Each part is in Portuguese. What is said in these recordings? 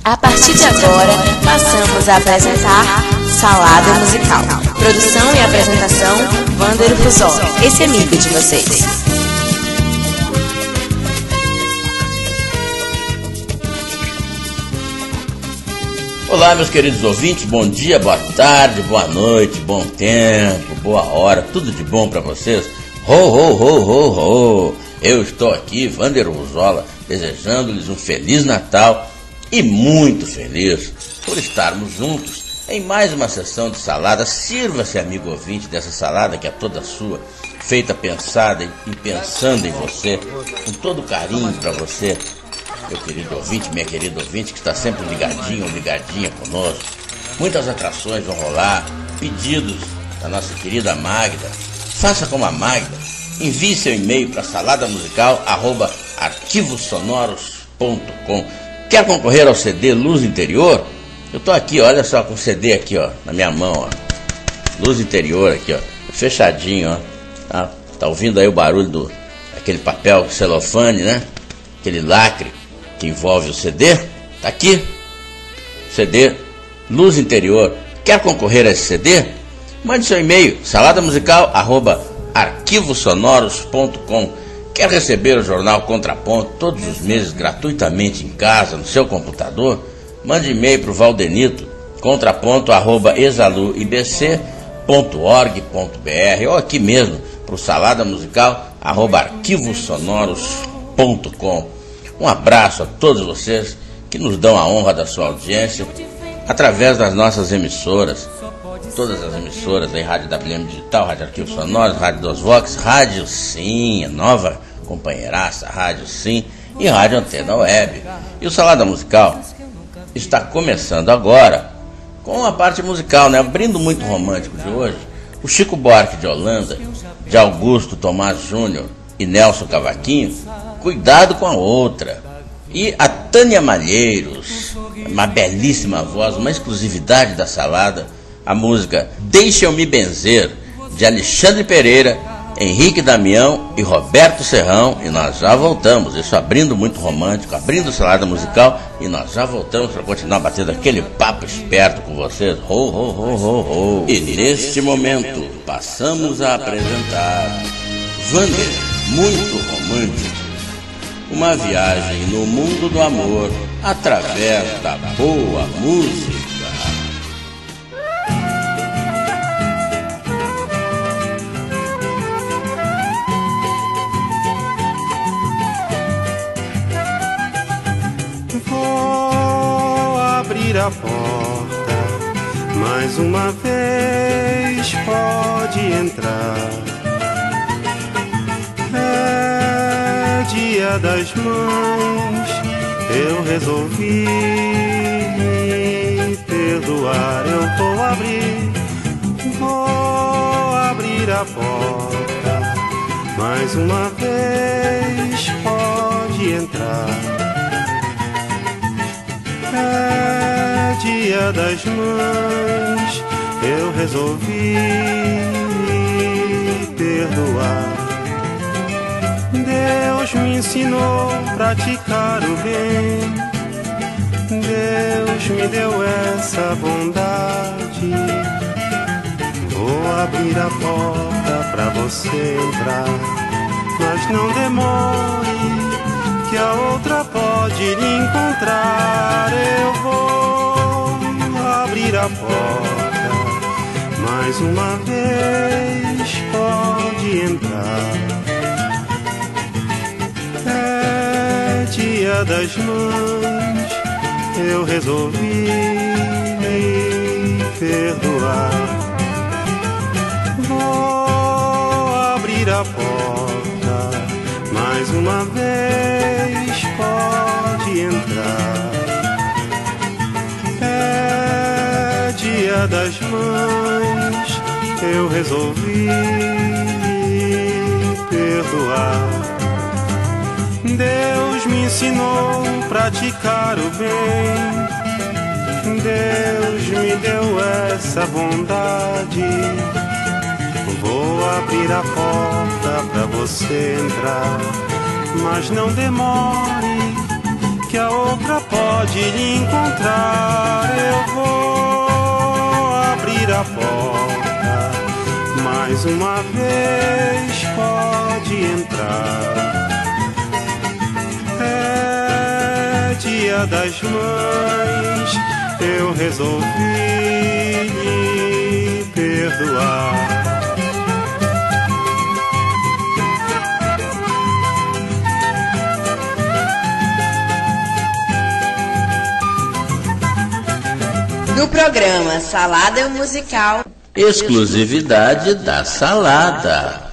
A partir de agora, passamos a apresentar Salada Musical. Produção e apresentação, Wander Fusó, esse amigo de vocês. Olá, meus queridos ouvintes, bom dia, boa tarde, boa noite, bom tempo, boa hora, tudo de bom para vocês? Ho, ho, ho, ho, ho! Eu estou aqui, Wander Fusó, desejando-lhes um Feliz Natal e muito feliz por estarmos juntos em mais uma sessão de salada. Sirva-se, amigo ouvinte, dessa salada que é toda sua, feita, pensada e pensando em você, com todo carinho para você, meu querido ouvinte, minha querida ouvinte, que está sempre ligadinho ou ligadinha conosco. Muitas atrações vão rolar, pedidos da nossa querida Magda. Faça como a Magda, envie seu e-mail para saladamusical@arquivosonoros.com. Quer concorrer ao CD Luz Interior? Eu tô aqui, olha só, com o CD aqui, ó, na minha mão, ó. Luz Interior aqui, ó, fechadinho, ó. Tá ouvindo aí o barulho daquele papel celofane, né? Aquele lacre que envolve o CD. Tá aqui, CD Luz Interior. Quer concorrer a esse CD? Mande seu e-mail, saladamusical@arquivosonoros.com. Quer receber o jornal Contraponto todos os meses gratuitamente em casa, no seu computador? Mande e-mail para o Valdenito, contraponto@exaluibc.org.br ou aqui mesmo para o saladamusical@arquivosonoros.com. Um abraço a todos vocês que nos dão a honra da sua audiência através das nossas emissoras. Todas as emissoras aí, Rádio WM Digital, Rádio Arquivo Sonoros, Rádio Dos Vox, Rádio Sim, a nova companheiraça, Rádio Sim e Rádio Antena Web. E o Salada Musical está começando agora com a parte musical, né? Abrindo muito romântico de hoje, o Chico Buarque de Holanda, de Augusto Tomás Júnior e Nelson Cavaquinho, Cuidado com a Outra. E a Tânia Malheiros, uma belíssima voz, uma exclusividade da salada, a música Deixa Eu Me Benzer, de Alexandre Pereira, Henrique Damião e Roberto Serrão. E nós já voltamos, isso abrindo muito romântico, abrindo salada musical. E nós já voltamos para continuar batendo aquele papo esperto com vocês. Ho, ho, ho, ho, ho. E neste momento passamos a apresentar Wander, muito romântico. Uma viagem no mundo do amor através da boa música. Vou abrir a porta, mais uma vez pode entrar. É Dia das Mães, eu resolvi me perdoar. Eu vou abrir a porta, mais uma vez pode entrar. É Dia das Mães, eu resolvi me perdoar. Deus me ensinou a praticar o bem, Deus me deu essa bondade. Vou abrir a porta pra você entrar, mas não demore, que a outra pode lhe encontrar. Eu vou abrir a porta, mais uma vez pode entrar. É Dia das Mães, eu resolvi me perdoar. Vou abrir a porta, mais uma vez pode entrar. É Dia das Mães, eu resolvi me perdoar. Deus me ensinou a praticar o bem, Deus me deu essa bondade. Vou abrir a porta pra você entrar, mas não demore, que a outra pode lhe encontrar. Eu vou abrir a porta, mais uma vez pode entrar. É Dia das Mães, eu resolvi lhe perdoar. No programa Salada Musical, exclusividade da Salada.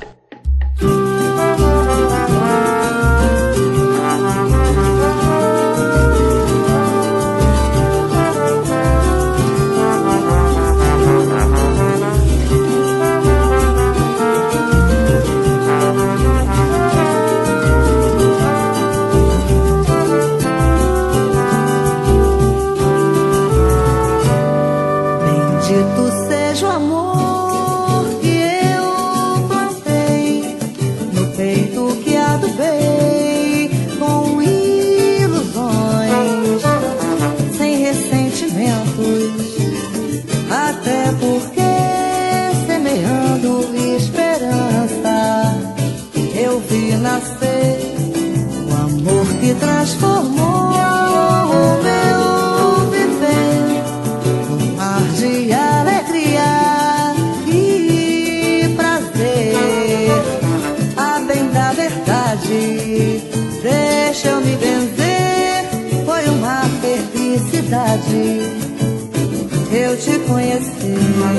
Transformou o meu viver num mar de alegria e prazer. A bem da verdade, deixa eu me benzer, foi uma felicidade eu te conheci.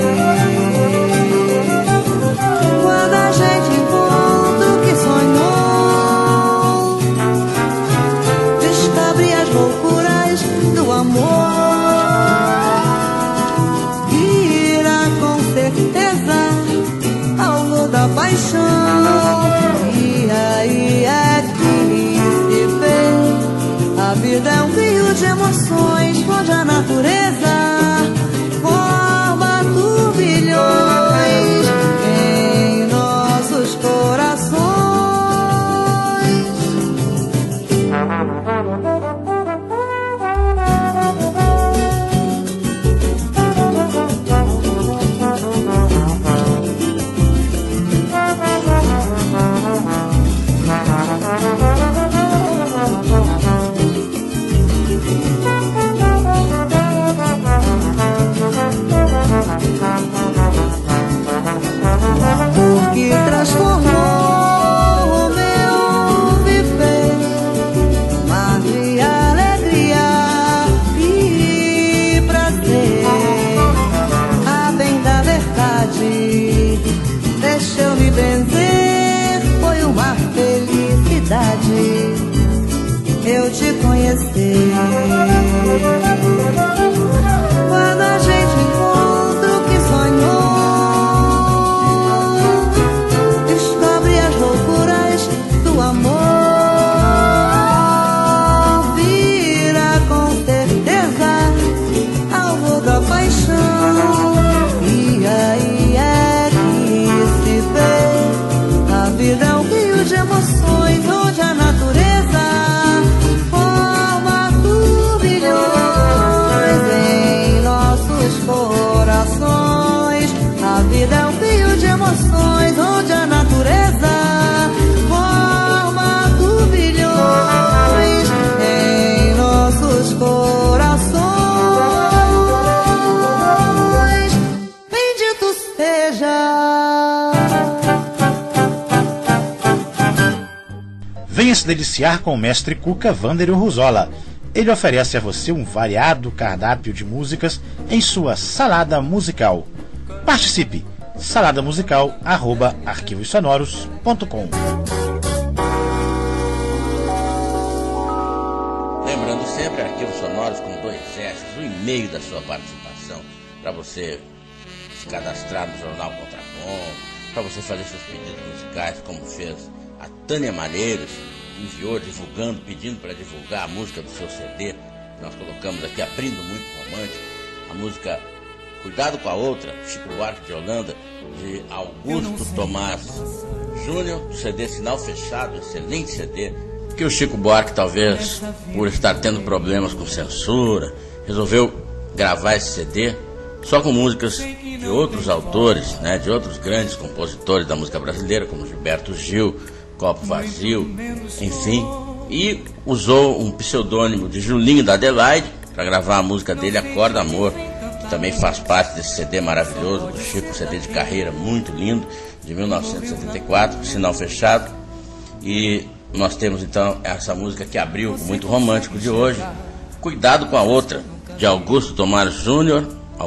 Quando a gente encontra o que sonhou, do amor, irá com certeza algo da paixão. E aí é que se vê, a vida é um rio de emoções, onde a natureza forma turbilhões em nossos corações. Que transformou o meu viver, mar de alegria e prazer. A bem da verdade, deixa eu me benzer, foi uma felicidade eu te conhecer. Quando a gente encontra o que sonhou, do amor, vira com certeza algo da paixão. E aí é que se vê, a vida é um rio de emoções, onde a natureza forma turbilhões em nossos corações. A vida é um rio de emoções, onde a natureza em nossos corações. Bendito seja. Venha se deliciar com o mestre Cuca Vânderio Ruzola. Ele oferece a você um variado cardápio de músicas em sua salada musical. Participe! saladamusical@arquivossonoros.com. Lembrando sempre, Arquivos Sonoros com 2 S, o e-mail da sua participação, para você se cadastrar no Jornal Contraponto, para você fazer seus pedidos musicais, como fez a Tânia Malheiros, enviou divulgando, pedindo para divulgar a música do seu CD, que nós colocamos aqui, Abrindo Muito Romântico, a música Cuidado com a Outra, Chico Buarque de Holanda, de Augusto Tomás Júnior, CD Sinal Fechado, excelente CD, que o Chico Buarque, talvez por estar tendo problemas com censura, resolveu gravar esse CD só com músicas de outros autores, né, de outros grandes compositores da música brasileira, como Gilberto Gil, Copo Vazio, enfim, e usou um pseudônimo de Julinho da Adelaide para gravar a música dele, Acorda Amor, que também faz parte desse CD maravilhoso do Chico, CD de carreira muito lindo, de 1974, Sinal Fechado. E nós temos então essa música que abriu o Muito Romântico de hoje, Cuidado com a Outra, de Augusto Tomás Júnior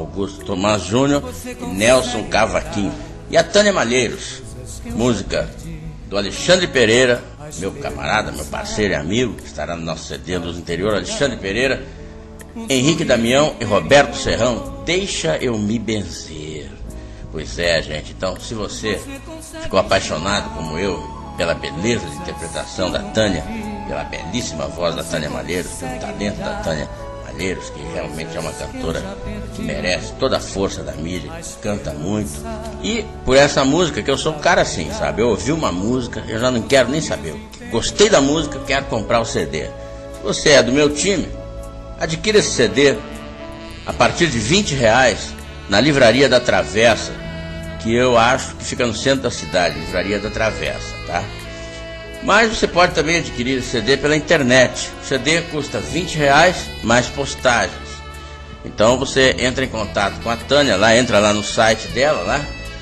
e Nelson Cavaquinho. E a Tânia Malheiros, música do Alexandre Pereira, meu camarada, meu parceiro e amigo, que estará no nosso CD Luz Interior, Alexandre Pereira, Henrique Damião e Roberto Serrão, Deixa Eu Me Benzer. Pois é, gente, então se você ficou apaixonado como eu pela beleza de interpretação da Tânia, pela belíssima voz da Tânia Malheiros, pelo talento da Tânia Malheiros, que realmente é uma cantora que merece toda a força da mídia, canta muito, e por essa música, que eu sou um cara assim, sabe, eu ouvi uma música, eu já não quero nem saber, gostei da música, quero comprar o CD. Se você é do meu time, adquira esse CD a partir de R$20 na Livraria da Travessa, que eu acho que fica no centro da cidade, Livraria da Travessa, tá? Mas você pode também adquirir esse CD pela internet. O CD custa R$20 mais postagens. Então você entra em contato com a Tânia, entra lá no site dela, lá,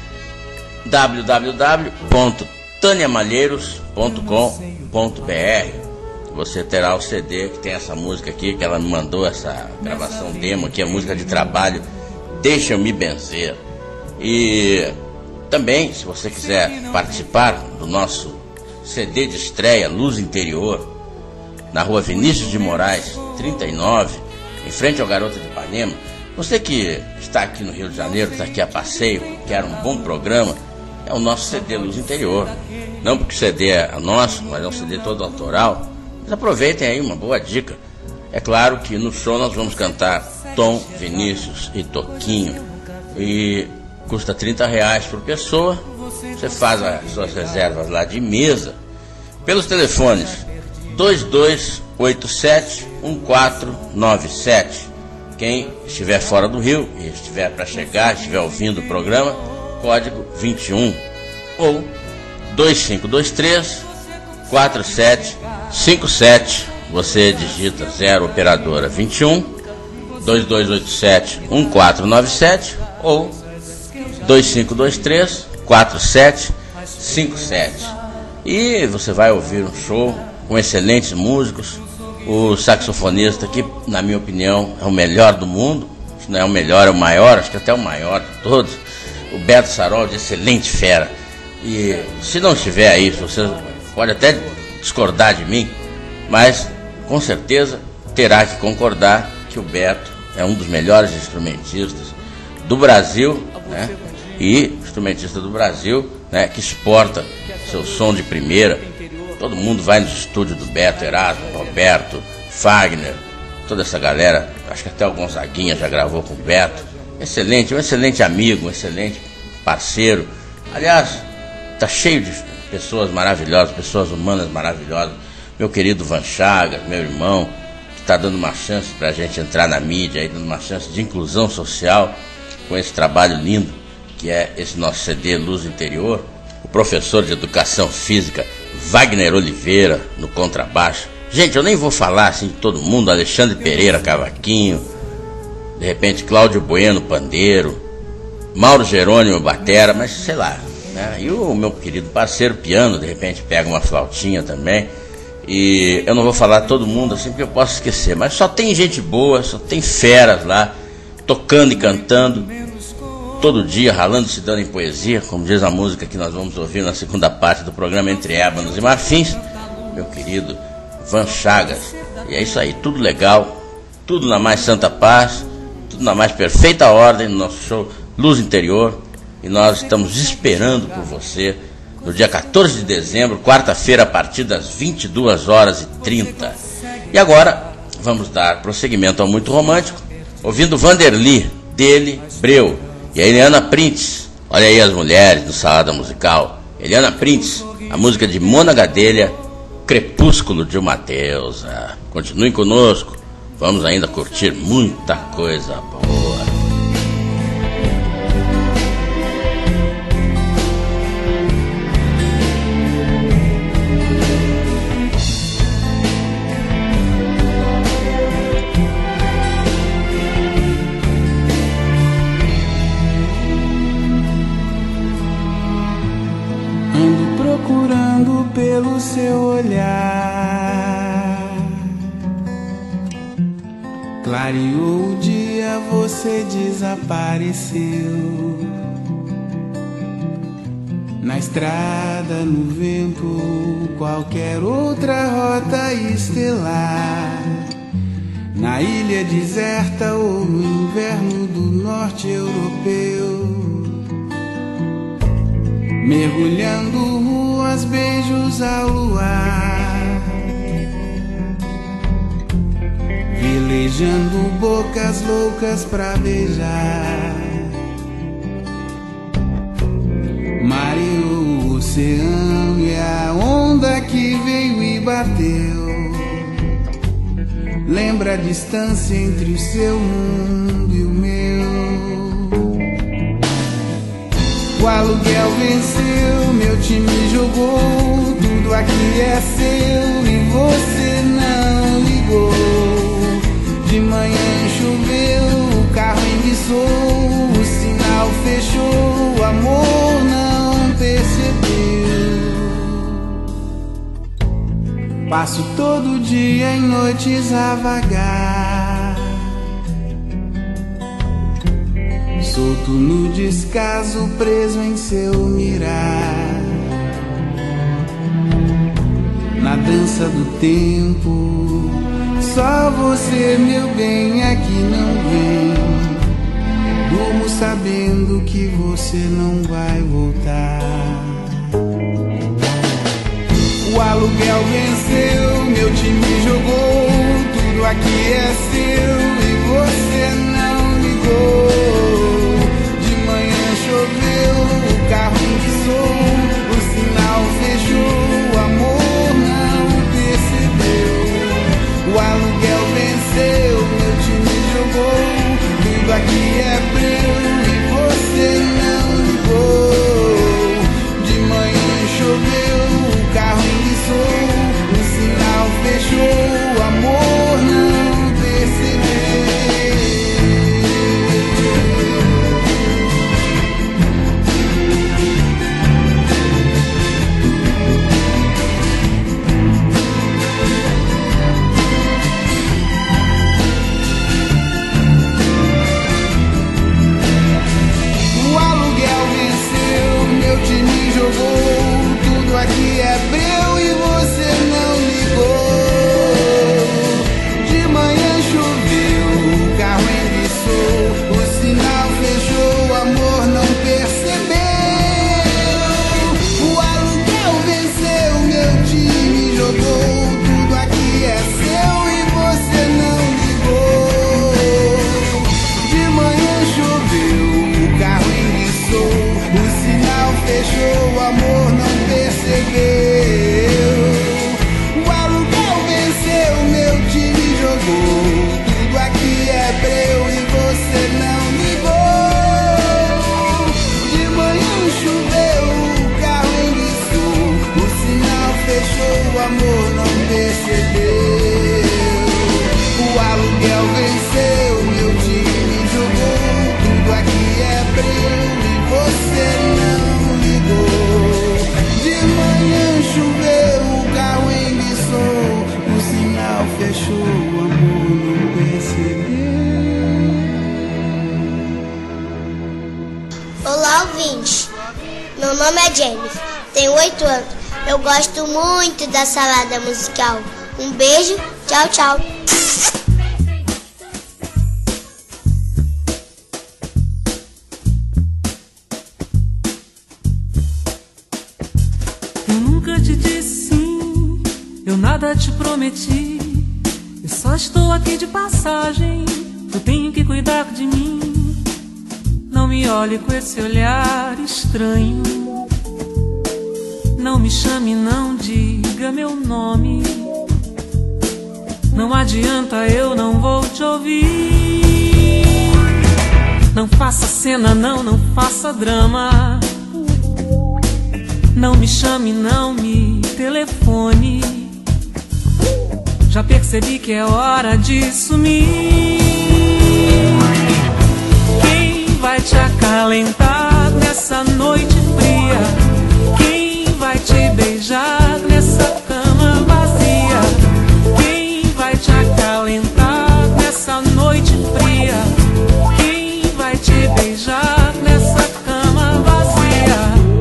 www.taniamalheiros.com.br. Você terá o CD que tem essa música aqui, que ela me mandou, essa gravação demo aqui, a música de trabalho, Deixa Eu Me Benzer. E também, se você quiser participar do nosso CD de estreia, Luz Interior, na rua Vinícius de Moraes, 39, em frente ao Garoto de Ipanema, você que está aqui no Rio de Janeiro, está aqui a passeio, quer um bom programa, é o nosso CD Luz Interior. Não porque o CD é nosso, mas é um CD todo autoral. Mas aproveitem aí, uma boa dica. É claro que no show nós vamos cantar Tom, Vinícius e Toquinho. E custa R$30 por pessoa. Você faz as suas reservas lá de mesa pelos telefones 2287-1497. Quem estiver fora do Rio e estiver para chegar, estiver ouvindo o programa, código 21 ou 2523-4757. Você digita 0 operadora 21 2287-1497 ou 2523-4757. E você vai ouvir um show com excelentes músicos. O saxofonista, que na minha opinião é o melhor do mundo, se não é o melhor, é o maior, acho que até o maior de todos, o Beto Sarol, de excelente fera. E se não estiver aí, você pode até discordar de mim, mas com certeza terá que concordar que o Beto é um dos melhores instrumentistas do Brasil, né? E instrumentista do Brasil, né, que exporta seu som de primeira. Todo mundo vai nos estúdios do Beto, Erasmo, Roberto, Fagner, toda essa galera. Acho que até o Gonzaguinha já gravou com o Beto. Excelente, um excelente amigo, um excelente parceiro. Aliás, tá cheio de pessoas maravilhosas, pessoas humanas maravilhosas. Meu querido Van Chagas, meu irmão, que está dando uma chance para a gente entrar na mídia, aí, dando uma chance de inclusão social com esse trabalho lindo que é esse nosso CD Luz Interior. O professor de Educação Física Wagner Oliveira no contrabaixo. Gente, eu nem vou falar assim de todo mundo, Alexandre Pereira cavaquinho, de repente Cláudio Bueno pandeiro, Mauro Jerônimo batera, mas sei lá, né? E o meu querido parceiro piano, de repente pega uma flautinha também. E eu não vou falar todo mundo assim porque eu posso esquecer, mas só tem gente boa, só tem feras lá, tocando e cantando todo dia, ralando, se dando em poesia, como diz a música que nós vamos ouvir na segunda parte do programa Entre Ébanos e Marfins, meu querido Van Chagas. E é isso aí, tudo legal, tudo na mais santa paz, tudo na mais perfeita ordem no nosso show Luz Interior. E nós estamos esperando por você no dia 14 de dezembro, quarta-feira, a partir das 22h30. E agora vamos dar prosseguimento ao Muito Romântico, ouvindo Vanderly, dele, Breu, e a Eliana Prince. Olha aí as mulheres do Salada Musical. Eliana Prince, a música de Mona Gadelha, Crepúsculo de uma Deusa. Continuem conosco, vamos ainda curtir muita coisa boa. Ando procurando pelo seu olhar. Clareou o dia, você desapareceu. Na estrada, no vento, qualquer outra rota estelar. Na ilha deserta ou no inverno do norte europeu. Mergulhando ruas, beijos ao luar. Velejando bocas loucas pra beijar. Mareou o oceano e a onda que veio e bateu. Lembra a distância entre o seu mundo e o meu. O aluguel venceu, meu time jogou. Tudo aqui é seu e você não ligou. De manhã choveu, o carro enguiçou. O sinal fechou, o amor não percebeu. Passo todo dia em noites a vagar, solto no descaso, preso em seu mirar. Na dança do tempo, só você, meu bem, aqui não vem. Durmo sabendo que você não vai voltar. O aluguel venceu, meu time jogou. Tudo aqui é seu e você não ligou. Choveu, o carro enguiçou, o sinal fechou, o amor não percebeu. O aluguel venceu, meu time jogou. Tudo aqui é breu e você não ligou. De manhã choveu, o carro enguiçou, o sinal fechou, o amor não percebeu. Tudo aqui é breu e você não ligou. De manhã choveu, o carro enguiçou, o sinal fechou, o amor não percebeu. O aluguel venceu, meu time jogou. Tudo aqui é seu e você não ligou. De manhã choveu, o carro enguiçou, o sinal fechou, o amor não percebeu. O aluguel venceu, meu time jogou. Tudo aqui é breu e você não ligou. De manhã choveu, o carro enguiçou, o sinal fechou, o amor não percebeu. O aluguel venceu, meu time jogou. Tudo aqui é breu e você não ligou. De manhã choveu, o carro enguiçou, o sinal fechou, o amor não percebeu. Olá, ouvinte. Meu nome é James, tenho 8 anos. Eu gosto muito da salada musical. Um beijo, tchau, tchau. Te disse sim, eu nada te prometi. Eu só estou aqui de passagem, eu tenho que cuidar de mim. Não me olhe com esse olhar estranho, não me chame, não diga diga meu nome. Não adianta, eu não vou te ouvir. Não faça cena, não faça drama. Não me chame, não me telefone. Já percebi que é hora de sumir. Quem vai te acalentar nessa noite fria? Quem vai te beijar nessa cama vazia? Quem vai te acalentar nessa noite fria? Quem vai te beijar nessa cama vazia?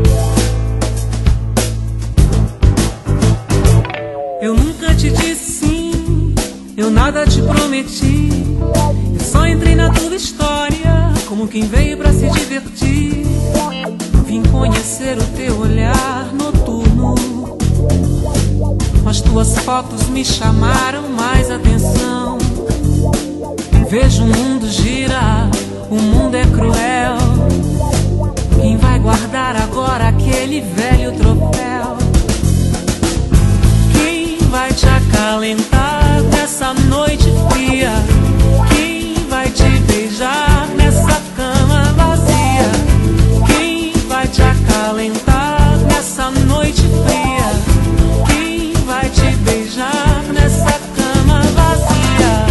Eu nunca te disse sim, eu nada te prometi. Eu só entrei na tua história como quem veio pra se divertir. Vim conhecer o teu olhar noturno. As tuas fotos me chamaram mais atenção. Vejo o mundo girar, o mundo é cruel. Quem vai guardar agora aquele velho troféu? Quem vai te acalentar nessa noite fria? Quem vai te beijar nessa cama vazia? Quem vai te acalentar nessa noite fria? Quem vai te beijar nessa cama vazia?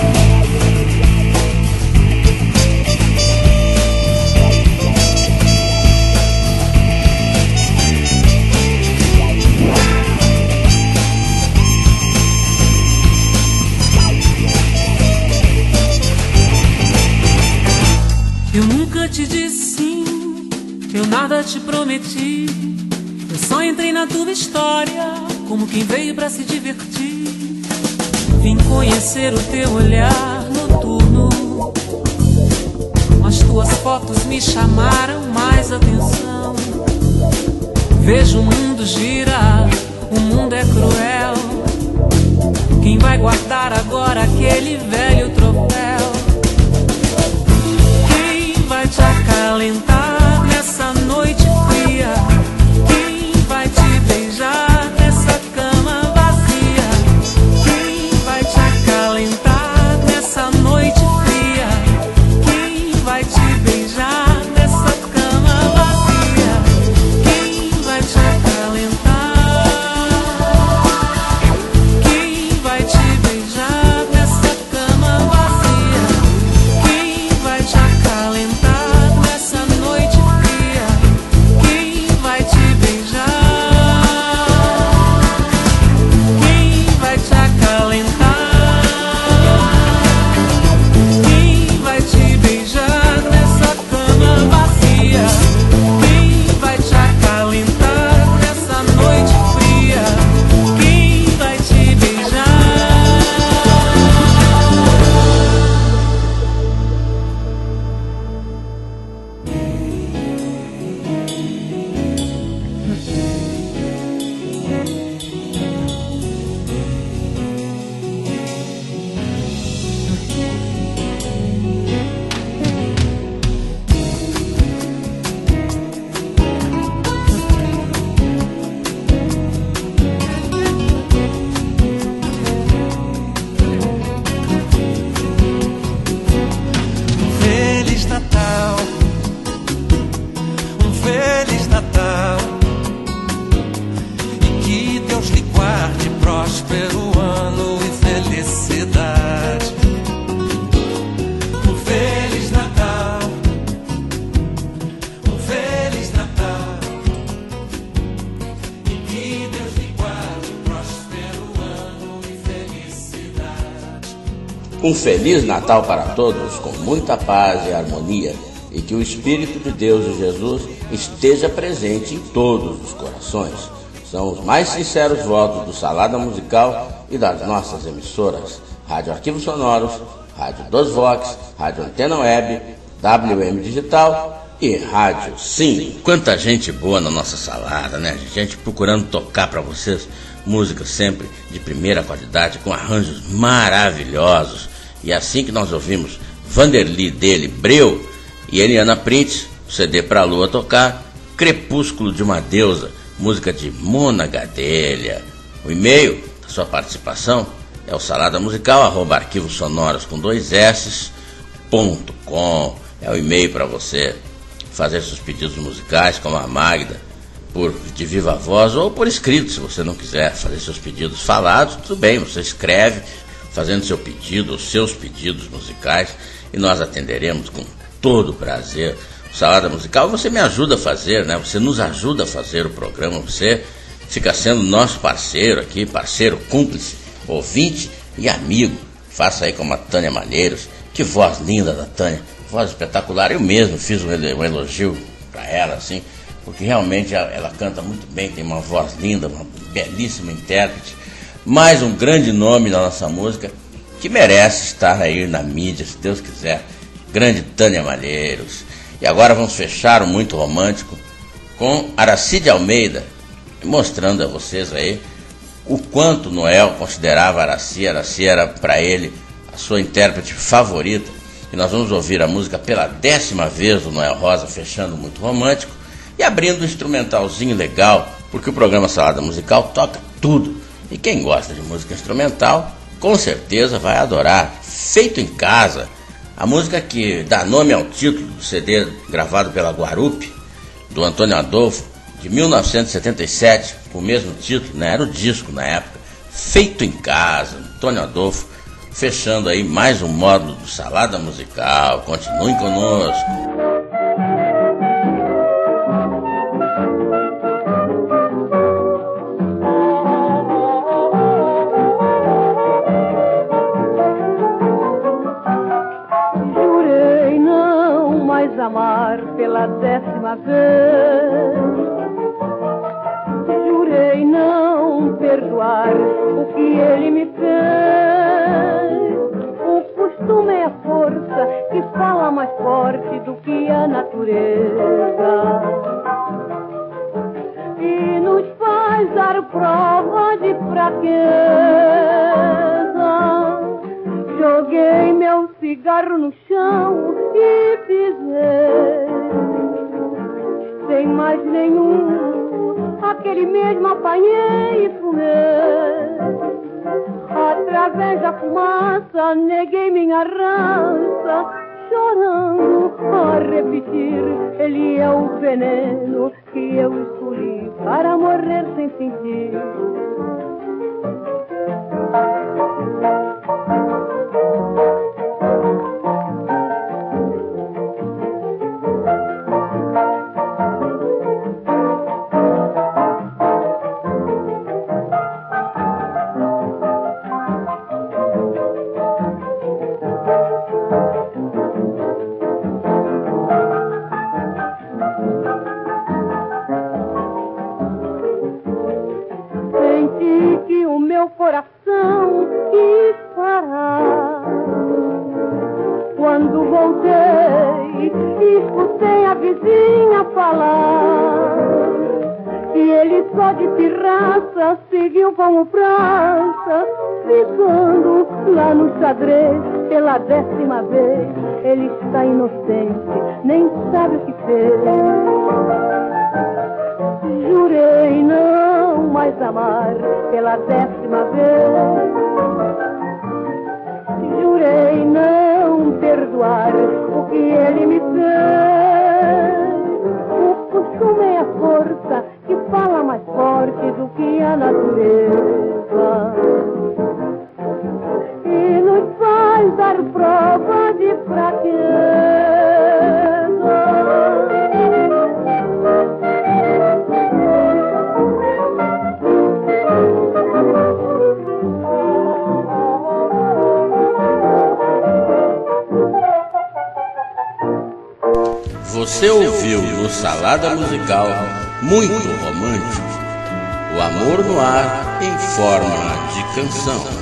Eu nunca te disse sim, eu nada te prometi. Eu só entrei na tua história como quem veio pra se divertir. Vim conhecer o teu olhar noturno. As tuas fotos me chamaram mais atenção. Vejo o mundo girar, o mundo é cruel. Quem vai guardar agora aquele velho troféu? Vai te acalentar nessa noite fria? Quem vai te beijar nessa cama vazia? Quem vai te acalentar nessa noite fria? Quem vai te beijar nessa cama vazia? Quem vai te acalentar? Quem vai te beijar nessa cama vazia? Quem vai te acalentar? Um Feliz Natal para todos, com muita paz e harmonia, e que o Espírito de Deus e Jesus esteja presente em todos os corações. São os mais sinceros votos do Salada Musical e das nossas emissoras: Rádio Arquivos Sonoros, Rádio Dos Vox, Rádio Antena Web, WM Digital e Rádio Sim. Quanta gente boa na nossa salada, né? Gente procurando tocar para vocês músicas sempre de primeira qualidade, com arranjos maravilhosos. E assim que nós ouvimos Vanderly dele, Breu, e Eliana Prince, CD pra Lua tocar, Crepúsculo de uma Deusa, música de Mona Gadelha. O e-mail da sua participação é o saladamusical@arquivosonoros.com. É o e-mail para você fazer seus pedidos musicais, como a Magda, de viva voz ou por escrito. Se você não quiser fazer seus pedidos falados, tudo bem, você escreve fazendo seu pedido, os seus pedidos musicais, e nós atenderemos com todo prazer. O Salada Musical você me ajuda a fazer, né? Você nos ajuda a fazer o programa, você fica sendo nosso parceiro aqui, parceiro, cúmplice, ouvinte e amigo. Faça aí como a Tânia Malheiros. Que voz linda da Tânia, voz espetacular. Eu mesmo fiz um elogio para ela, assim, porque realmente ela canta muito bem, tem uma voz linda, uma belíssima intérprete. Mais um grande nome da nossa música, que merece estar aí na mídia, se Deus quiser. Grande Tânia Malheiros. E agora vamos fechar o Muito Romântico com Aracide Almeida, mostrando a vocês aí o quanto Noel considerava Araci. Araci era para ele a sua intérprete favorita. E nós vamos ouvir a música pela 10ª vez do Noel Rosa, fechando o Muito Romântico e abrindo um instrumentalzinho legal, porque o programa Salada Musical toca tudo. E quem gosta de música instrumental, com certeza vai adorar. Feito em Casa, a música que dá nome ao título do CD gravado pela Guarupi, do Antônio Adolfo, de 1977, com o mesmo título, né? Era o disco na época. Feito em Casa, Antônio Adolfo, fechando aí mais um módulo do Salada Musical. Continuem conosco. Amar pela 10ª vez, jurei não perdoar o que ele me fez. O costume é a força que fala mais forte do que a natureza e nos faz dar prova de fraqueza. Joguei meu cigarro no chão e pisei, sem mais nenhum, aquele mesmo apanhei e fumei. Através da fumaça neguei minha raça, chorando a repetir, ele é o veneno que eu escolhi para morrer sem sentir. Coração quis parar. Quando voltei, escutei a vizinha falar que ele só de pirraça seguiu como praça, ficando lá no xadrez pela 10ª vez. Ele está inocente, nem sabe o que fez. Jurei não mais amar pela 10ª vez. Jurei não perdoar o que ele me fez. O costume é a força que fala mais forte do que a natureza e nos faz dar prova de fraqueza. Você ouviu no Salada Musical Muito Romântico, o amor no ar em forma de canção.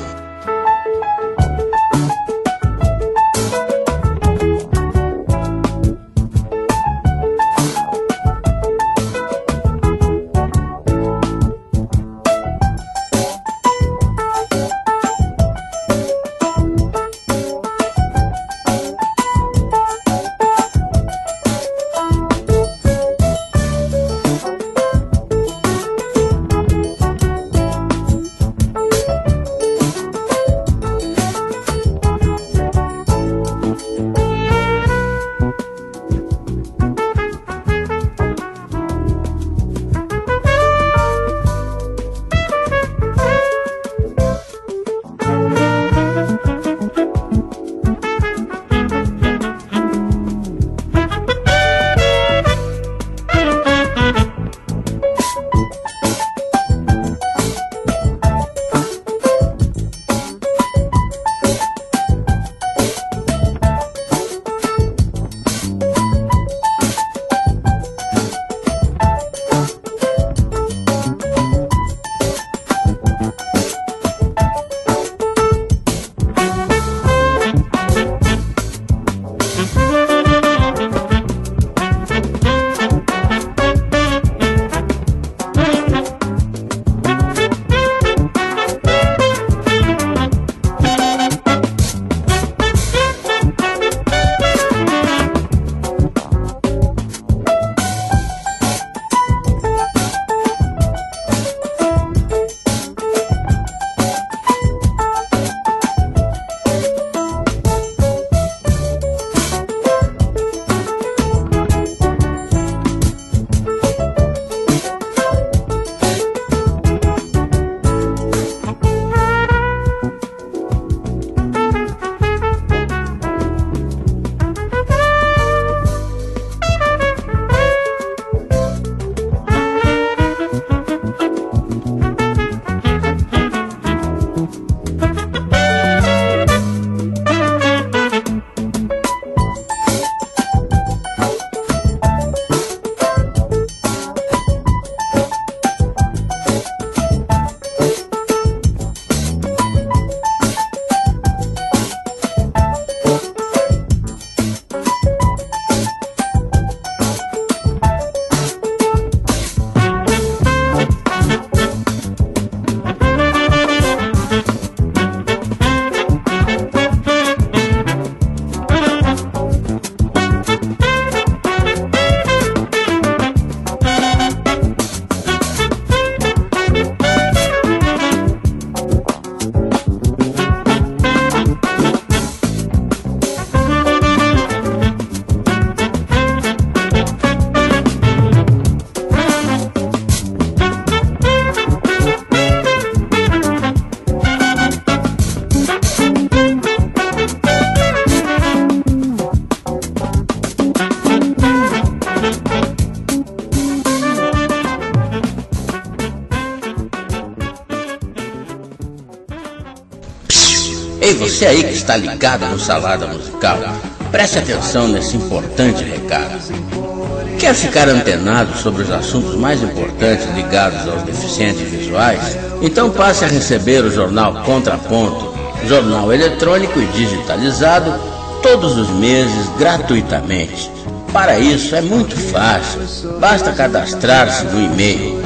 você aí que está ligado no Salada Musical, preste atenção nesse importante recado. Quer ficar antenado sobre os assuntos mais importantes ligados aos deficientes visuais? Então passe a receber o jornal Contraponto, jornal eletrônico e digitalizado, todos os meses gratuitamente. Para isso é muito fácil, basta cadastrar-se no e-mail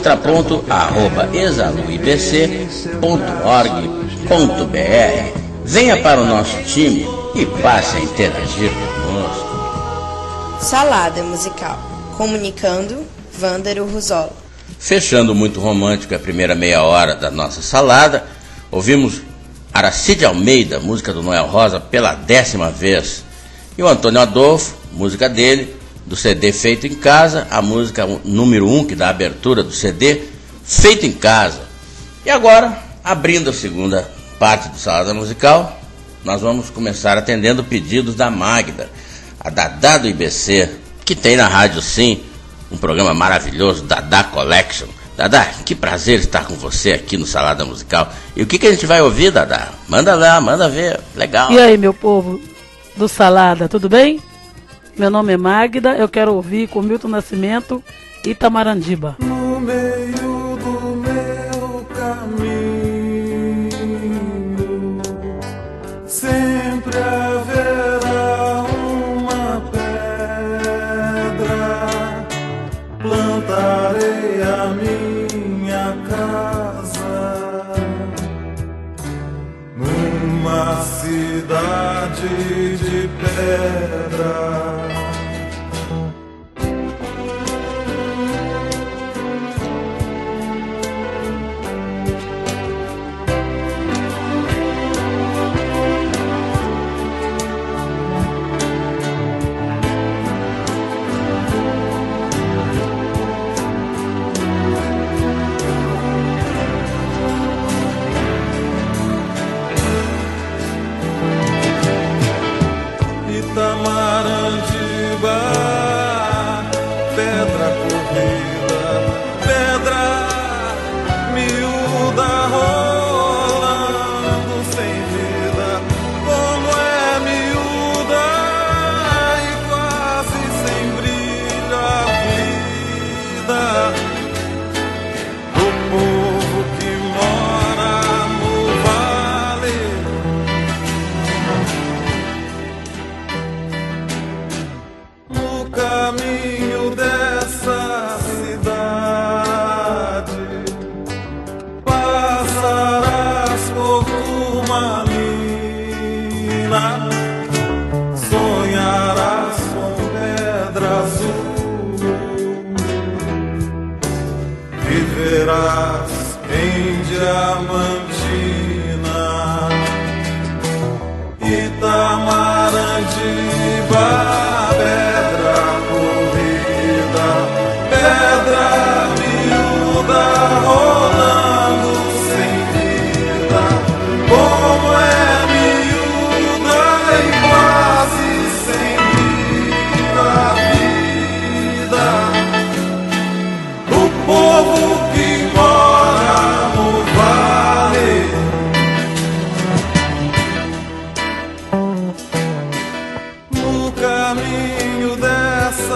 contraponto@exaluibc.org.br. Venha para o nosso time e passe a interagir conosco. Salada Musical, comunicando Vândaro Ruzola. Fechando muito romântico a primeira meia hora da nossa salada, ouvimos Aracide Almeida, música do Noel Rosa, pela 10ª vez. E o Antônio Adolfo, música dele, do CD Feito em Casa, a música número 1, que dá a abertura do CD, Feito em Casa. E agora, abrindo a segunda parte do Salada Musical, nós vamos começar atendendo pedidos da Magda, a Dadá do IBC, que tem na rádio sim um programa maravilhoso, Dadá Collection. Dadá, que prazer estar com você aqui no Salada Musical. E o que a gente vai ouvir, Dadá? Manda lá, manda ver, legal. E aí, meu povo do Salada, tudo bem? Meu nome é Magda, eu quero ouvir com Milton Nascimento, Itamarandiba. No meio do meu caminho sempre haverá uma pedra. Plantarei a minha casa numa cidade de pedra. Itamarandiba, pedra corrida, pedra miúda rolando sem vida. Como é miúda e quase sem brilho a vida do povo que mora no vale. Caminho dessa cidade passarás por Turmalina, sonharás com pedra azul, viverás em Diamantina, Itamarandiba. Pedra miúda rolando sem vida. Como é miúda e quase sem vida a vida do povo que mora no vale. No caminho dessa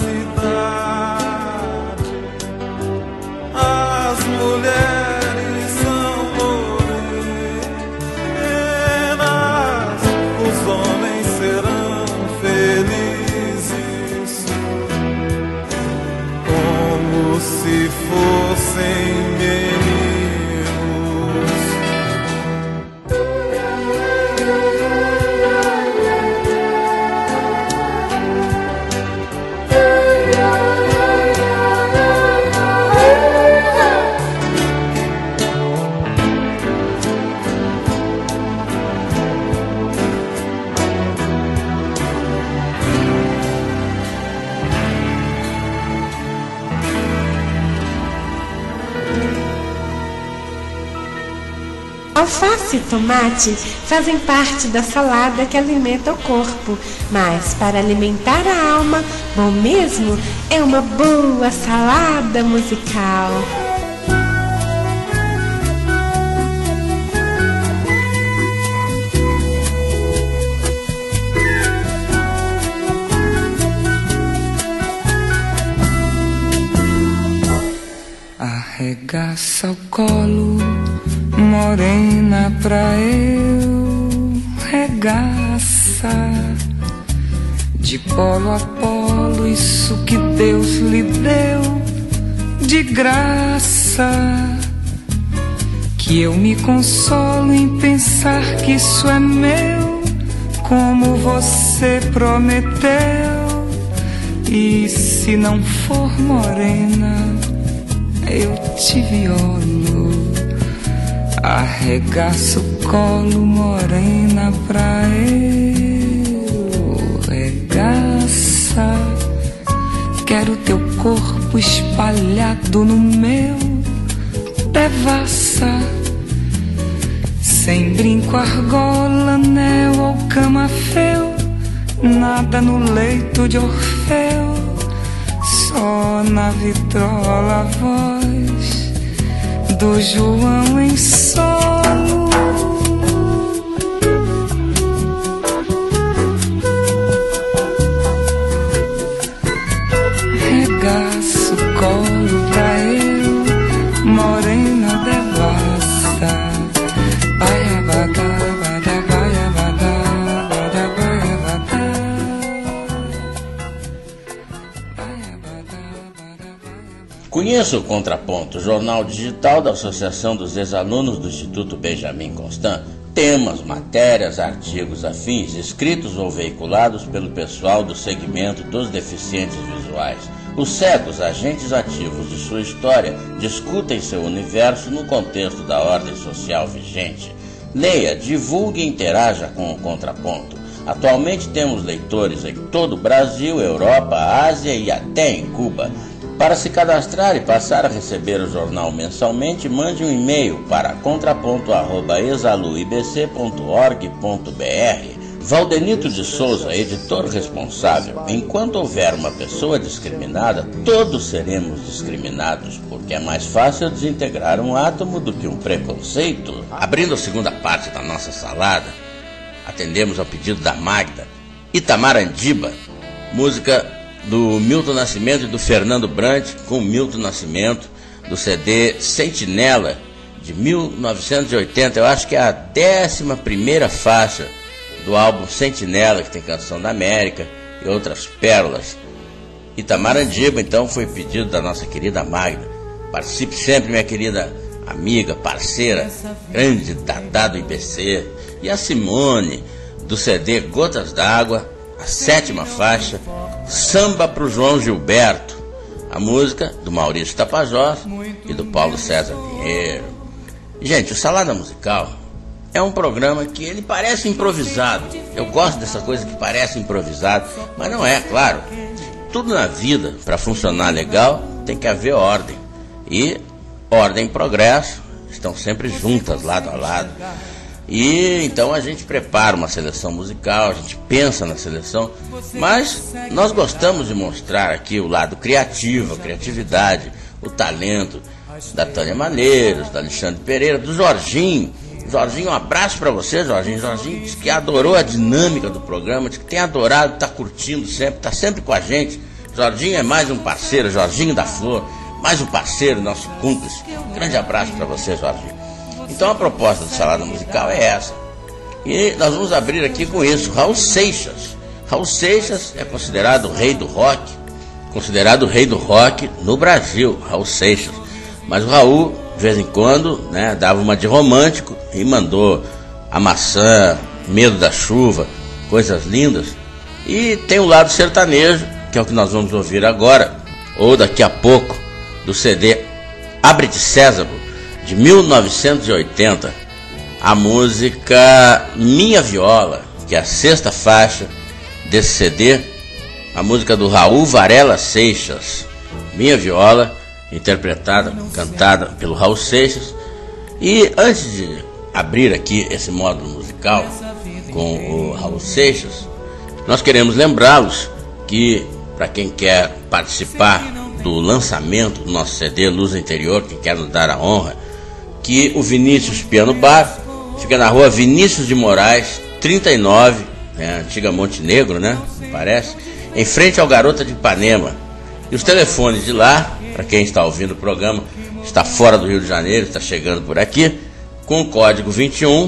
cidade as mulheres são morenas, os homens serão felizes como se fossem meninos. Alface e tomate fazem parte da salada que alimenta o corpo, mas para alimentar a alma, bom mesmo é uma boa salada musical. abraça ao colo, morena pra eu regaça. De polo a polo, isso que Deus lhe deu de graça. Que eu me consolo em pensar que isso é meu, como você prometeu. E se não for morena, eu te violo. Arregaço o colo, morena pra eu regaça. Quero teu corpo espalhado no meu, devassa. Sem brinco, argola, anel ou camafeu, nada no leito de Orfeu, só na vitrola a voz do João em solo. Regaço o colo pra eu, morena devassa. Baia bada, bada, baia bada, bada, baia bada. Conheça o Contraponto, jornal digital da Associação dos Ex-Alunos do Instituto Benjamin Constant. Temas, matérias, artigos afins, escritos ou veiculados pelo pessoal do segmento dos deficientes visuais. Os cegos, agentes ativos de sua história, discutem seu universo no contexto da ordem social vigente. Leia, divulgue e interaja com o Contraponto. Atualmente temos leitores em todo o Brasil, Europa, Ásia e até em Cuba. Para se cadastrar e passar a receber o jornal mensalmente, mande um e-mail para contraponto@exaluibc.org.br. Valdenito de Souza, editor responsável. Enquanto houver uma pessoa discriminada, todos seremos discriminados, porque é mais fácil desintegrar um átomo do que um preconceito. Abrindo a segunda parte da nossa salada, atendemos ao pedido da Magda, Itamarandíba, música do Milton Nascimento e do Fernando Brant, com Milton Nascimento, do CD Sentinela, de 1980. Eu acho que é a 11ª faixa do álbum Sentinela, que tem Canção da América e outras pérolas. Itamarandíba, então, foi pedido da nossa querida Magda. Participe sempre, minha querida amiga, parceira, grande Dadá do IBC. E a Simone, do CD Gotas d'Água, a 7ª faixa, Samba pro João Gilberto, a música do Maurício Tapajós e do Paulo César Pinheiro. Gente, o Salada Musical é um programa que ele parece improvisado. Eu gosto dessa coisa que parece improvisado, mas não é, claro. Tudo na vida, para funcionar legal, tem que haver ordem. E ordem e progresso estão sempre juntas, lado a lado. E então a gente prepara uma seleção musical, a gente pensa na seleção, mas nós gostamos de mostrar aqui o lado criativo, a criatividade, o talento da Tânia Maneiros, da Alexandre Pereira, do Jorginho. Jorginho, um abraço para você, Jorginho. Jorginho disse que adorou a dinâmica do programa, disse que tem adorado, está curtindo sempre, está sempre com a gente. Jorginho é mais um parceiro, Jorginho da Flor, mais um parceiro, nosso cúmplice. Grande abraço para você, Jorginho. Então a proposta do Salada Musical é essa. E nós vamos abrir aqui com isso, Raul Seixas. Raul Seixas é considerado o rei do rock, no Brasil, Raul Seixas. Mas o Raul, de vez em quando, né, dava uma de romântico e mandou A Maçã, Medo da Chuva, coisas lindas. E tem o lado sertanejo, que é o que nós vamos ouvir agora, ou daqui a pouco, do CD Abre de Sésamo, de 1980, a música Minha Viola, que é a 6ª faixa desse CD, a música do Raul Varela Seixas, Minha Viola, interpretada, cantada pelo Raul Seixas. E antes de abrir aqui esse módulo musical com o Raul Seixas, nós queremos lembrá-los que, para quem quer participar do lançamento do nosso CD Luz Interior, que quer nos dar a honra, que o Vinícius Piano Bar fica na rua Vinícius de Moraes, 39, antiga Montenegro, né? Parece, em frente ao Garota de Ipanema. E os telefones de lá, para quem está ouvindo o programa, está fora do Rio de Janeiro, está chegando por aqui, com o código 21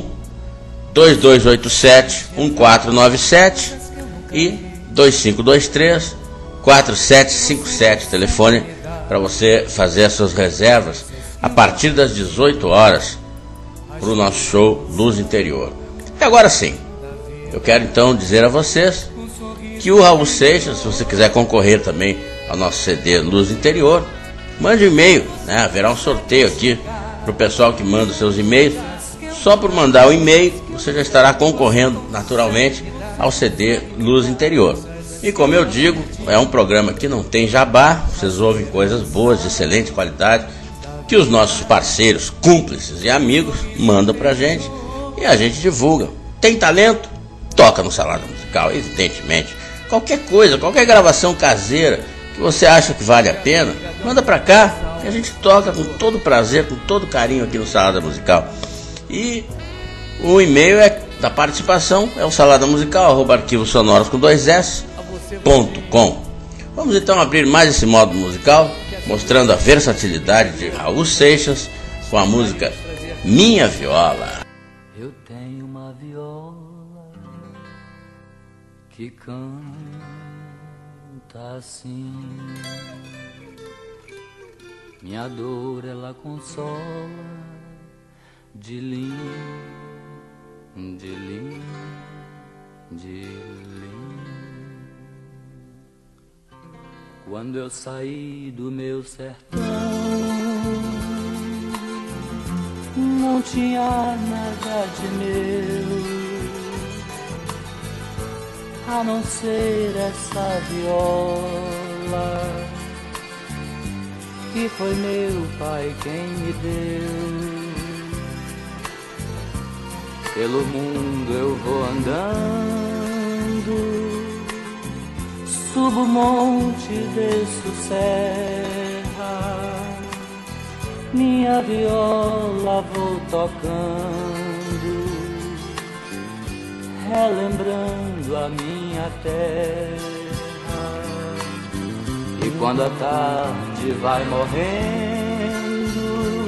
2287 1497 e 2523 4757, telefone para você fazer as suas reservas a partir das 18 horas para o nosso show Luz Interior. E agora sim, eu quero então dizer a vocês que o Raul Seixas, se você quiser concorrer também ao nosso CD Luz Interior, mande um e-mail, né? Haverá um sorteio aqui para o pessoal que manda os seus e-mails. Só por mandar o e-mail, você já estará concorrendo naturalmente ao CD Luz Interior. E como eu digo, é um programa que não tem jabá, vocês ouvem coisas boas, de excelente qualidade, que os nossos parceiros, cúmplices e amigos mandam pra gente e a gente divulga. Tem talento? Toca no Salada Musical, evidentemente. Qualquer coisa, qualquer gravação caseira que você acha que vale a pena, manda pra cá e a gente toca com todo prazer, com todo carinho aqui no Salada Musical. E o e-mail da participação é o saladamusical@arquivosonoros.com. Vamos então abrir mais esse modo musical, mostrando a versatilidade de Raul Seixas com a música Minha Viola. Eu tenho uma viola que canta assim, minha dor ela consola, de lim, de lim, de lim. Quando eu saí do meu sertão, não tinha nada de meu, a não ser essa viola, que foi meu pai quem me deu. Pelo mundo eu vou andando, subo monte, desço serra, minha viola vou tocando, relembrando a minha terra. E quando a tarde vai morrendo,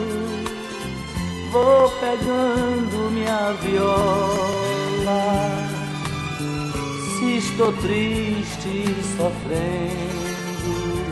vou pegando minha viola, se estou triste e sofrendo,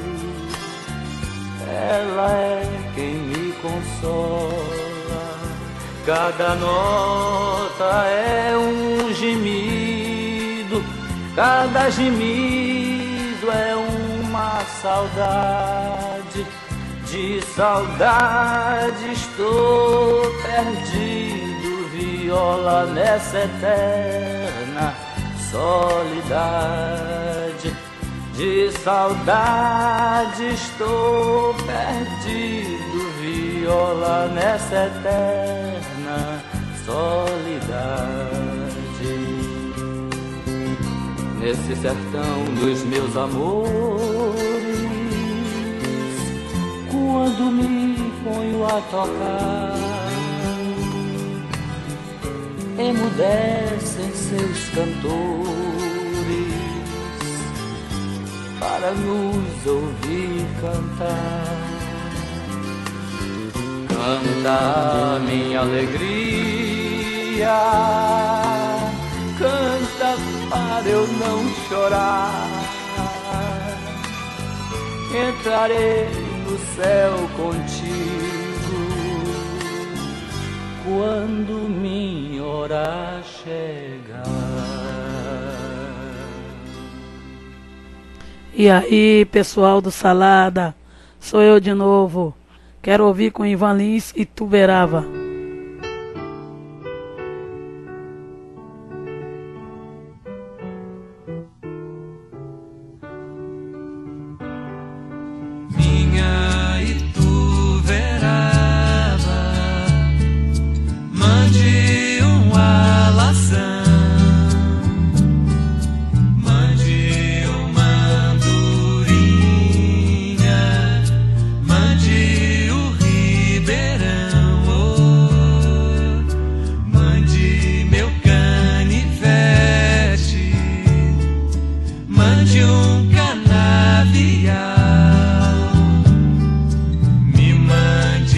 ela é quem me consola. Cada nota é um gemido, cada gemido é uma saudade. De saudade estou perdido, viola, nessa eterna solidade. De saudade estou perdido, viola, nessa eterna solidade. Nesse sertão dos meus amores, quando me ponho a tocar, emudecem seus cantores para nos ouvir cantar. Canta a minha alegria, canta para eu não chorar. Entrarei no céu contigo quando minha hora chegar. E aí, pessoal do Salada, sou eu de novo. Quero ouvir com Ivan Lins e Tuberava. Me mande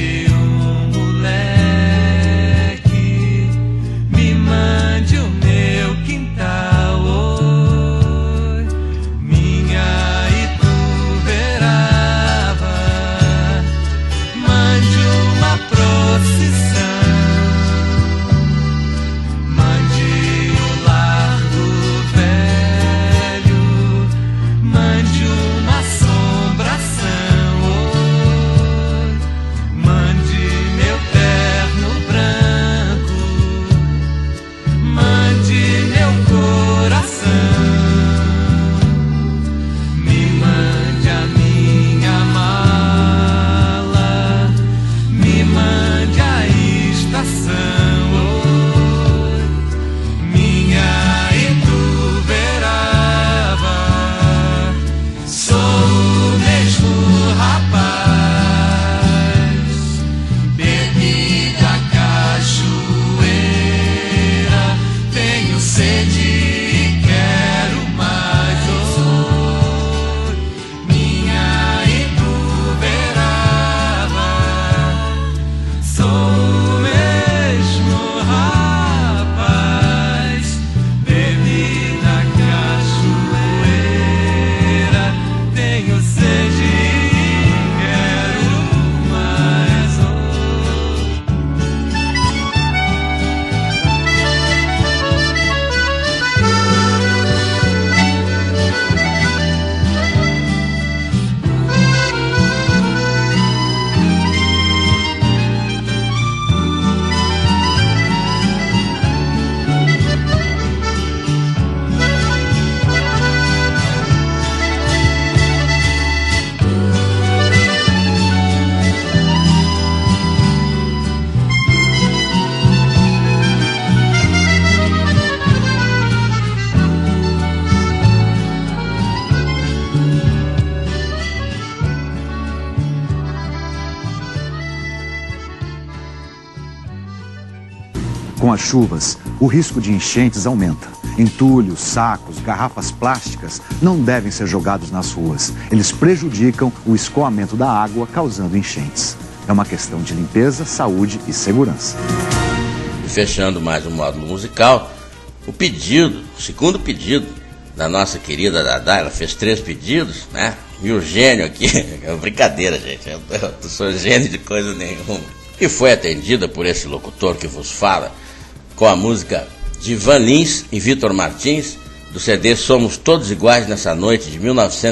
Com as chuvas, o risco de enchentes aumenta. Entulhos, sacos, garrafas plásticas não devem ser jogados nas ruas. Eles prejudicam o escoamento da água, causando enchentes. É uma questão de limpeza, saúde e segurança. E fechando mais um módulo musical, o segundo pedido da nossa querida Dadá. Ela fez 3 pedidos, né? E o gênio aqui, é brincadeira, gente, eu não sou gênio de coisa nenhuma. E foi atendida por esse locutor que vos fala, com a música de Ivan Lins e Vitor Martins, do CD Somos Todos Iguais Nessa Noite, de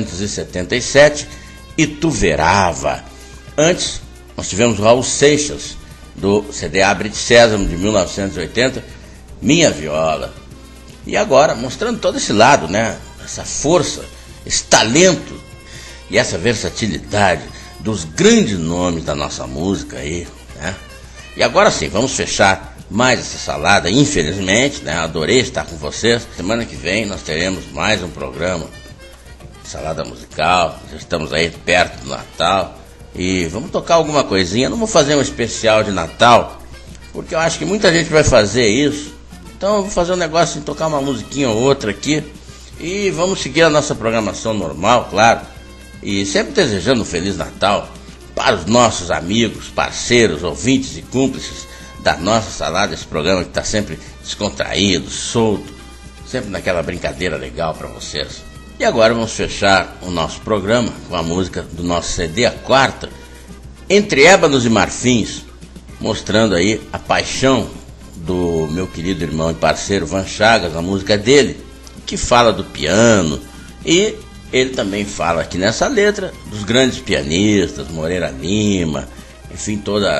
1977, e Tu Verava. Antes, nós tivemos o Raul Seixas, do CD Abre de Sésamo, de 1980, Minha Viola. E agora, mostrando todo esse lado, né? Essa força, esse talento e essa versatilidade dos grandes nomes da nossa música aí, né? E agora sim, vamos fechar mais essa salada, infelizmente, né? Adorei estar com vocês. Semana que vem nós teremos mais um programa de salada musical. Já estamos aí perto do Natal e vamos tocar alguma coisinha. Não vou fazer um especial de Natal, porque eu acho que muita gente vai fazer isso. Então eu vou fazer um negócio de tocar uma musiquinha ou outra aqui e vamos seguir a nossa programação normal, claro. E sempre desejando um Feliz Natal para os nossos amigos, parceiros, ouvintes e cúmplices da nossa salada, esse programa que está sempre descontraído, solto, sempre naquela brincadeira legal para vocês. E agora vamos fechar o nosso programa com a música do nosso CD, a quarta, Entre Ébanos e Marfins, mostrando aí a paixão do meu querido irmão e parceiro Van Chagas, a música dele, que fala do piano, e ele também fala aqui nessa letra dos grandes pianistas, Moreira Lima, enfim,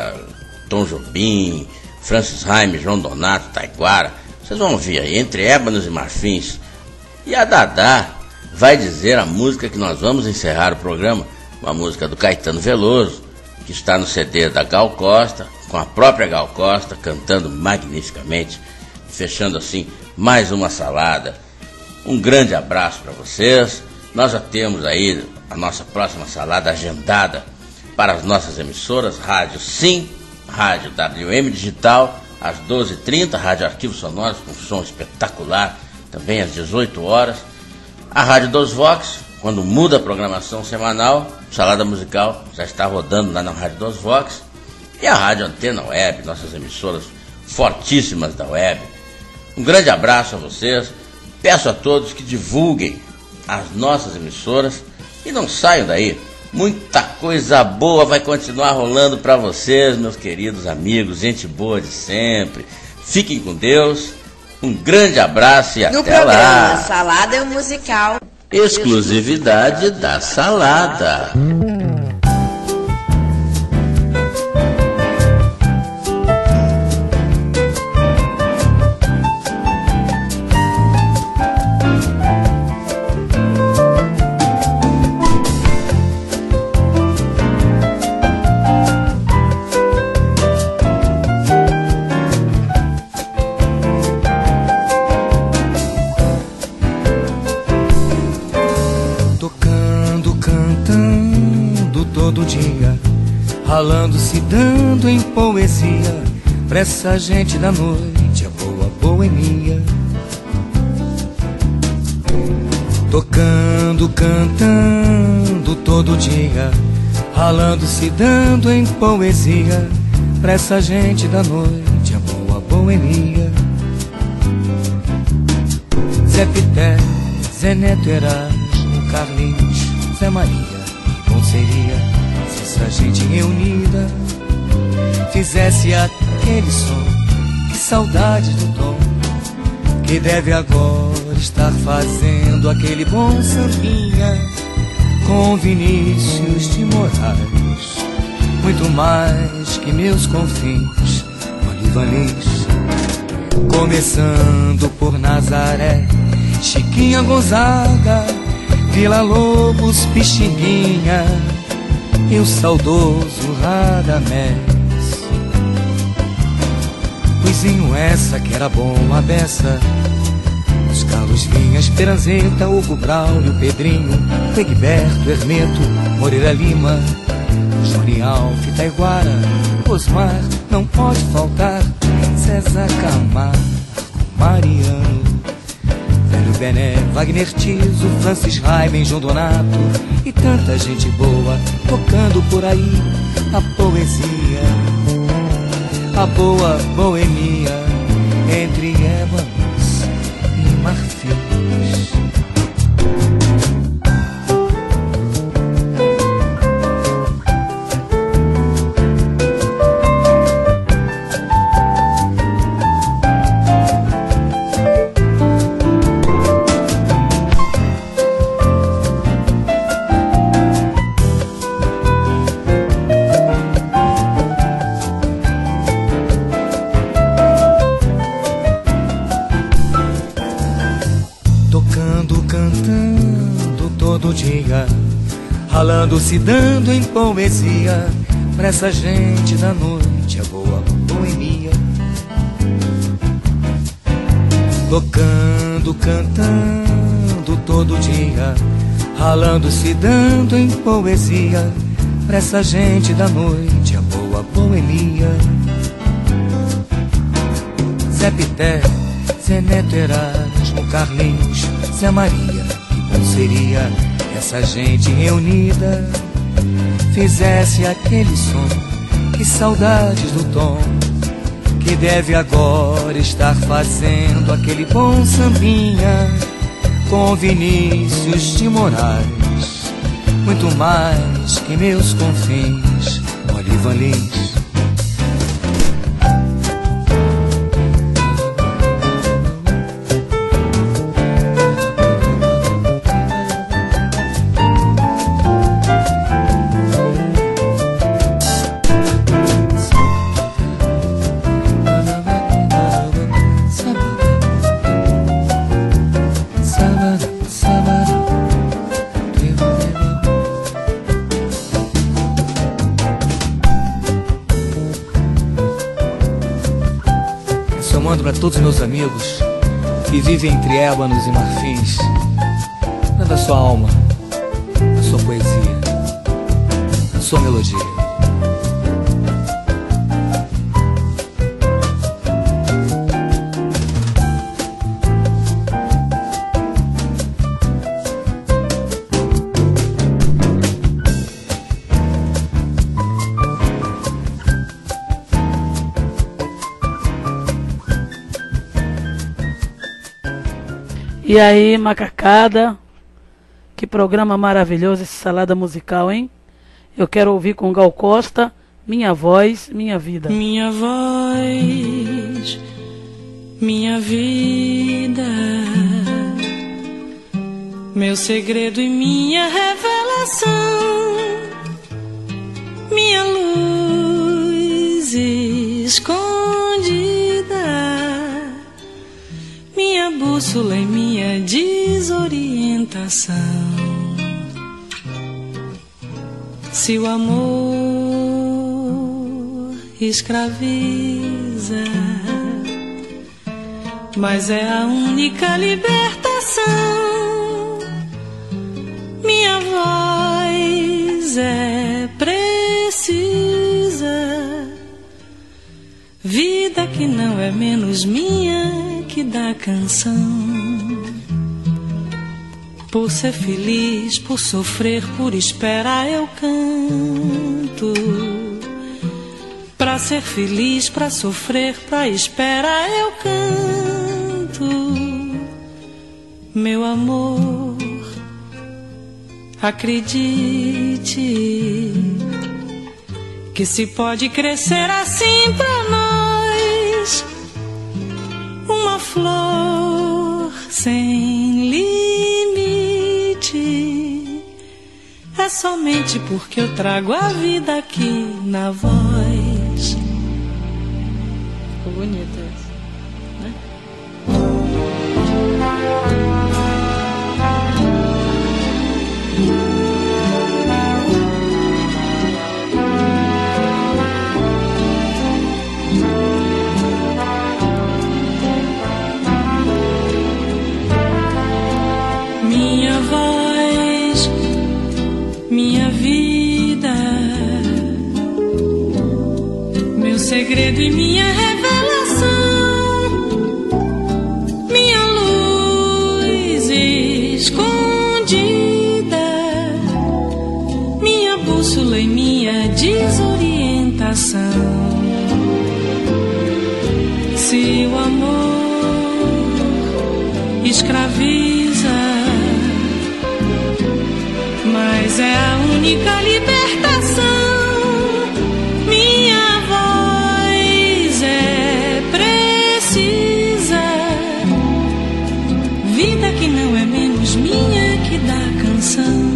Tom Jobim, Francis Haime, João Donato, Taiguara. Vocês vão ouvir aí, Entre Ébanos e Marfins. E a Dadá vai dizer a música que nós vamos encerrar o programa, uma música do Caetano Veloso, que está no CD da Gal Costa, com a própria Gal Costa, cantando magnificamente, fechando assim mais uma salada. Um grande abraço para vocês. Nós já temos aí a nossa próxima salada agendada para as nossas emissoras, Rádio Sim, Rádio WM Digital, às 12h30, Rádio Arquivos Sonoros, com som espetacular, também às 18 horas. A Rádio dos Vox, quando muda a programação semanal, Salada Musical já está rodando lá na Rádio dos Vox. E a Rádio Antena Web, nossas emissoras fortíssimas da web. Um grande abraço a vocês. Peço a todos que divulguem as nossas emissoras e não saiam daí. Muita coisa boa vai continuar rolando para vocês, meus queridos amigos, gente boa de sempre. Fiquem com Deus. Um grande abraço e até lá. No programa Salada Musical. Exclusividade da Salada. Ralando-se dando em poesia pra essa gente da noite, a boa boemia. Tocando, cantando todo dia, ralando-se dando em poesia pra essa gente da noite, a boa boemia. Zé Pité, Zé Neto, Erasmo, Carlinhos, Zé Maria, bom seria se essa gente reunida fizesse aquele som. Que saudade do Tom, que deve agora estar fazendo aquele bom sambinha com Vinícius de Moraes. Muito mais que meus confins, Oliva Lins. Começando por Nazaré, Chiquinha Gonzaga, Vila Lobos, Pixinguinha e o saudoso Radamés. Luizinho essa que era bom a beça, os Carlos Vinha, Esperanzeta, Hugo Braulio, Pedrinho, Egberto, Hermeto, Moreira Lima, Johnny Alf, Taiguara, Osmar, não pode faltar, Zé César Camargo, Mariano, Velho Bené, Wagner Tiso, Francis Raimem, João Donato e tanta gente boa tocando por aí a poesia, a boa boemia entre ébanos e marfins. Ralando, se dando em poesia pra essa gente da noite, a boa boemia. Tocando, cantando todo dia, ralando, se dando em poesia pra essa gente da noite, a boa boemia. Zé Pité, Zé Neto, Erasmo, Carlinhos, Zé Maria, que bom seria essa gente reunida fizesse aquele som. Que saudades do Tom, que deve agora estar fazendo aquele bom sambinha com Vinícius de Moraes. Muito mais que meus confins, Olivan Lins. Para todos meus amigos que vivem entre ébanos e marfins, dando a sua alma, a sua poesia, a sua melodia. E aí, macacada, que programa maravilhoso esse Salada Musical, hein? Eu quero ouvir com Gal Costa, Minha Voz, Minha Vida. Minha voz, minha vida, meu segredo e minha revelação, minha luz escondida, minha bússola e minha desorientação. Se o amor escraviza, mas é a única libertação. Minha voz é precisa, vida que não é menos minha que da canção. Por ser feliz, por sofrer, por esperar eu canto. Pra ser feliz, pra sofrer, pra esperar eu canto. Meu amor, acredite que se pode crescer assim pra nós, uma flor sem limite. É somente porque eu trago a vida aqui na voz. Ficou bonito isso, né? Minha voz, minha vida, meu segredo e minha revelação. canção. Se o amor escraviza, mas é a única libertação. Minha voz é precisa, vida que não é menos minha que dá canção.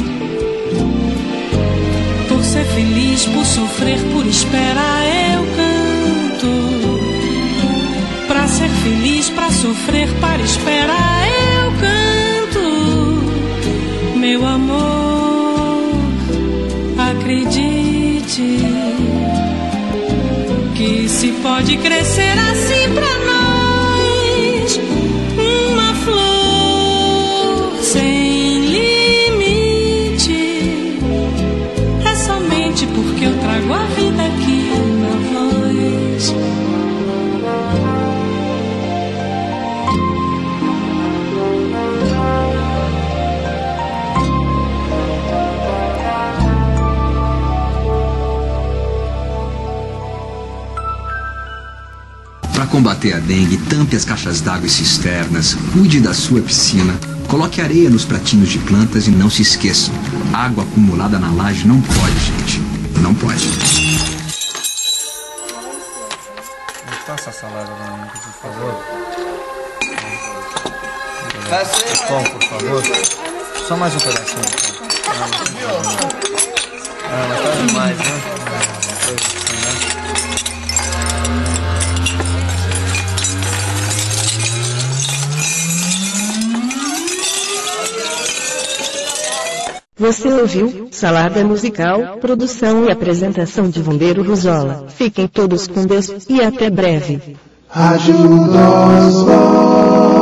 Por ser feliz, por sofrer, por esperar eu canto. Pra ser feliz, pra sofrer, para esperar eu canto. Meu amor, acredite que se pode crescer assim pra nós, uma flor sem limite. É somente porque eu trago a vida aqui na voz. Para combater a dengue, tampe as caixas d'água e cisternas, cuide da sua piscina, coloque areia nos pratinhos de plantas e não se esqueçam, água acumulada na laje não pode, gente. Não pode. Passa a salada pra mim, por favor. Pão, por favor. Só mais um pedacinho. Mas tá demais, né? Você ouviu Salada Musical, produção e apresentação de Vandeiro Ruzola. Fiquem todos com Deus e até breve. Rádio dos Vozes.